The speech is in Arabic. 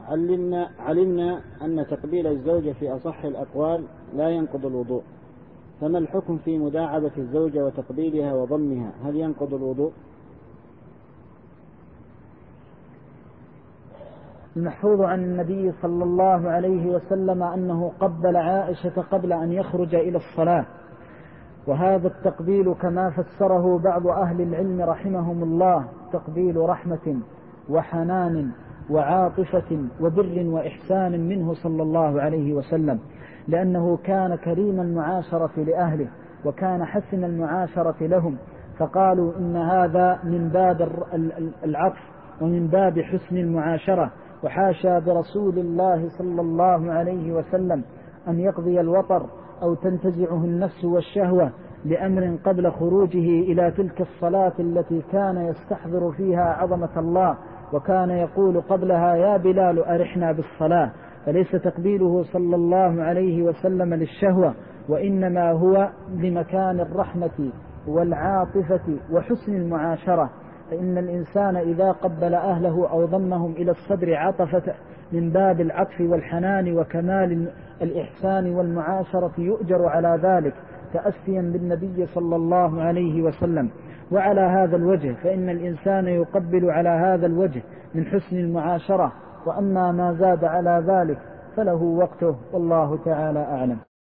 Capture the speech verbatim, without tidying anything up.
علمنا, علمنا أن تقبيل الزوجة في أصح الأقوال لا ينقض الوضوء، فما الحكم في مداعبة الزوجة وتقبيلها وضمها؟ هل ينقض الوضوء؟ المحفوظ عن النبي صلى الله عليه وسلم أنه قبل عائشة قبل أن يخرج إلى الصلاة، وهذا التقبيل كما فسره بعض أهل العلم رحمهم الله تقبيل رحمة وحنان وعاطفة وبر وإحسان منه صلى الله عليه وسلم، لأنه كان كريم المعاشرة لأهله وكان حسن المعاشرة لهم، فقالوا إن هذا من باب العطف ومن باب حسن المعاشرة، وحاشا برسول الله صلى الله عليه وسلم أن يقضي الوطر أو تنتزعه النفس والشهوة لأمر قبل خروجه إلى تلك الصلاة التي كان يستحضر فيها عظمة الله، وكان يقول قبلها: يا بلال أرحنا بالصلاة. فليس تقبيله صلى الله عليه وسلم للشهوة، وإنما هو لمكان الرحمة والعاطفة وحسن المعاشرة، فإن الإنسان إذا قبل أهله أو ضمهم إلى الصدر عطفة من باب العطف والحنان وكمال الإحسان والمعاشرة يؤجر على ذلك تأسيا بالنبي صلى الله عليه وسلم. وعلى هذا الوجه فإن الإنسان يقبل على هذا الوجه من حسن المعاشرة، وأما ما زاد على ذلك فله وقته، والله تعالى أعلم.